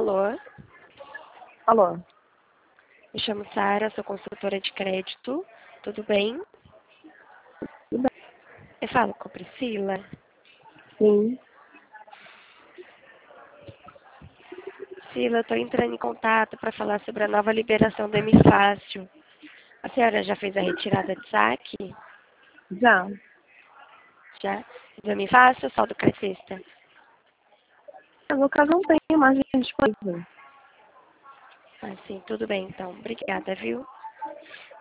Alô? Alô? Me chamo Sara, sou consultora de crédito. Tudo bem? Tudo bem? Eu falo com a Priscila. Sim. Priscila, eu estou entrando em contato para falar sobre a nova liberação do Fácil. A senhora já fez a retirada de saque? Já. Já? Do Fácil ou só do Crescista? No caso, não tenho mais disponível. Ah, sim, tudo bem então. Obrigada, viu?